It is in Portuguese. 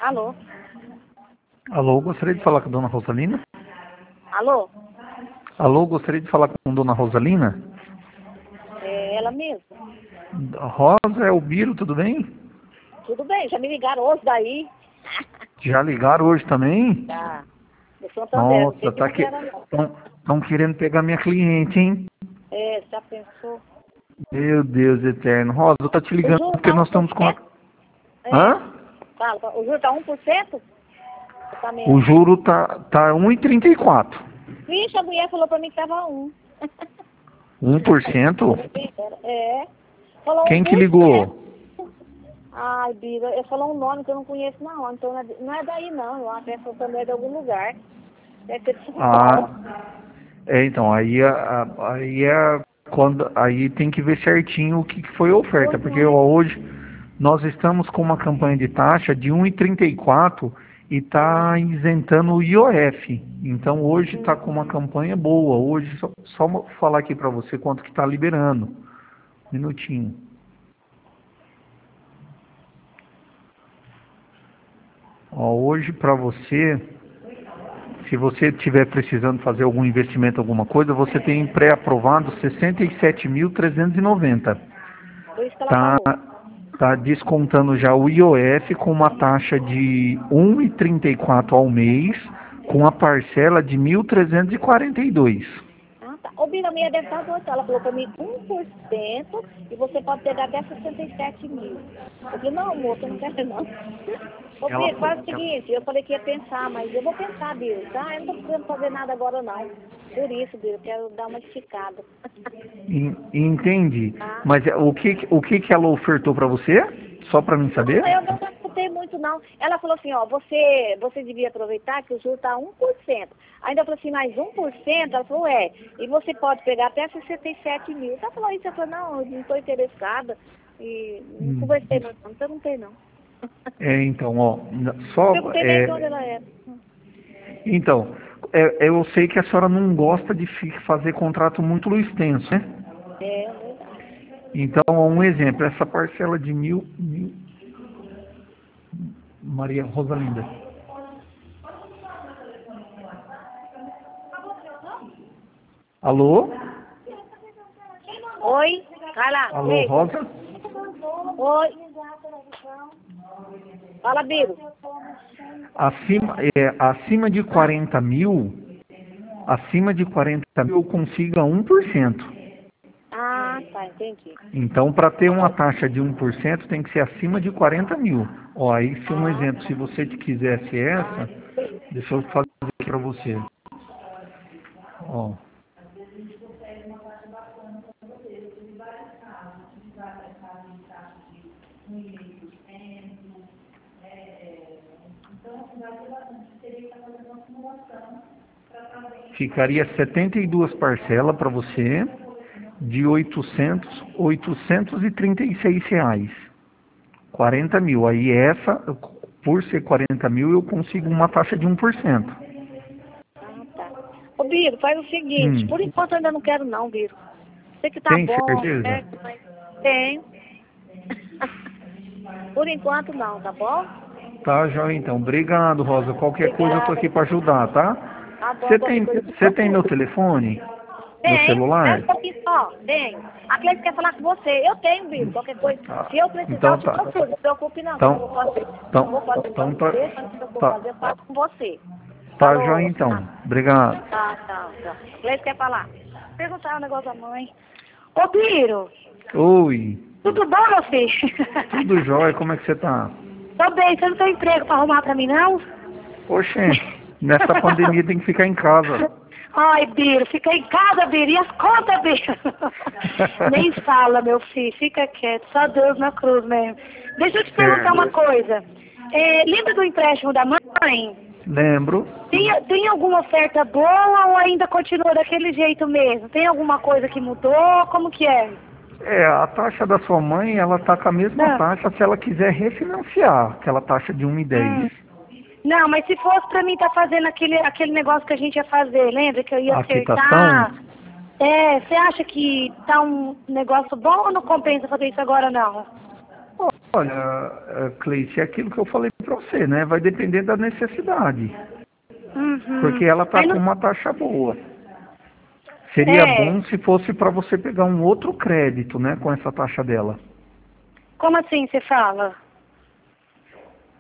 Alô? Alô, gostaria de falar com a dona Rosalina? Alô? Alô, gostaria de falar com a dona Rosalina? É ela mesma? Rosa, é o Biro, tudo bem? Tudo bem, já me ligaram hoje daí. Já ligaram hoje também? Tá. Do Santander, não sei Nossa, se não era não. estão querendo pegar minha cliente, hein? É, já pensou? Meu Deus eterno. Rosa, eu tô te O ligando juro porque tá nós estamos com a... 1%? É. Hã? Fala, o juro tá 1%? Ou tá O menos? juro tá 1,34. Vixe, a mulher falou pra mim que tava 1. 1%? É. Falou Quem que 1%. ligou? Ai, Bira, ele falou um nome que eu não conheço não. Então não é daí não. Lá é Santander de algum lugar. Deve ser de São Paulo. Então, aí tem que ver certinho o que foi a oferta, Pois porque não. hoje nós estamos com uma campanha de taxa de 1,34 e está isentando o IOF. Então hoje está com uma campanha boa. Hoje, só falar aqui para você quanto que está liberando. Minutinho. Ó, hoje para você, se você estiver precisando fazer algum investimento, alguma coisa, você tem pré-aprovado 67.390. Foi isso que ela Tá, falou. tá descontando já o IOF com uma taxa de 1,34 ao mês, com a parcela de 1.342. Ah, tá. Ô, Bira, a minha deve estar doida. Ela falou pra mim 1% e você pode pegar até 67 mil. Eu falei, não, moça, eu não quero não. Ô, Ela, Bira, faz o seguinte, eu falei que ia pensar, mas eu vou pensar, Bira, tá? Eu não tô precisando fazer nada agora, não. Por isso, Bira, eu quero dar uma esticada. entende? Tá? Mas o que ela ofertou para você? Só para mim Não, saber? eu não escutei muito, não. Ela falou assim, ó, você devia aproveitar que o juro tá 1%. Ainda falou assim, mais 1%? Ela falou, e você pode pegar até 67 mil. Ela falou isso, eu falei, não, eu não estou interessada. E não conversei, não perguntei, não. Então, ó, Não só perguntei nem de onde ela era. então, eu sei que a senhora não gosta de fazer contrato muito extenso, né? É verdade. Então, um exemplo, essa parcela de Maria Rosalinda. Alô? Oi, Carla, Alô, ei. Rosa? Oi. Fala, Biro. Acima de 40 mil, eu consiga 1%. Ah, tá, entendi. Então, para ter uma taxa de 1%, tem que ser acima de 40 mil. Ó, aí, se um Ah, exemplo, se você quisesse essa, deixa eu fazer aqui para você. Ó, ficaria 72 parcelas para você, de 836 reais. 40 mil. Aí essa, por ser 40 mil, eu consigo uma taxa de 1%. ah, tá. Ô, Biro, faz o seguinte, por enquanto eu ainda não quero não, Biro. Sei que tá Tem bom, certeza? certo, mas tem. Por enquanto não, tá bom? Tá, joia então. Obrigado, Rosa. Qualquer coisa eu tô Obrigada. aqui para ajudar, tá? Tá bom, Você qualquer tem, coisa. você tem meu telefone? Meu Tem, é celular? um pouquinho só, tem. A Cleiton quer falar com você. Eu tenho, Biro, qualquer coisa. Ah, Se eu precisar, eu então te tá. procuro. Não se preocupe não, que eu não vou Então, fazer. Não vou então, fazer pra então tá. você, mas não se preocupe, Tá, fazer, eu faço com você. tá joia Falou. então. Obrigado. Tá. A Cleiton quer falar. Perguntar um negócio da mãe. Ô, Biro, Oi. tudo bom, meu filho? Tudo jóia, como é que você tá? Tô bem, você não tem emprego pra arrumar pra mim, não? Oxê, nessa pandemia tem que ficar em casa. Ai, Biro, fica em casa, Biro. E as contas, Biro? Nem fala, meu filho. Fica quieto. Só Deus na cruz mesmo. Deixa eu te perguntar uma Certo. coisa. Lembra do empréstimo da mãe? Lembro. Tem alguma oferta boa ou ainda continua daquele jeito mesmo? Tem alguma coisa que mudou? Como que é? A taxa da sua mãe, ela tá com a mesma Ah, taxa se ela quiser refinanciar, aquela taxa de 1,10. Não, mas se fosse pra mim estar fazendo aquele negócio que a gente ia fazer, lembra que eu ia A quitação, acertar? Você acha que tá um negócio bom ou não compensa fazer isso agora não? Olha, Cleice, é aquilo que eu falei para você, né? Vai depender da necessidade. Uhum. Porque ela está com uma taxa boa. Seria bom se fosse para você pegar um outro crédito, né? Com essa taxa dela. Como assim você fala?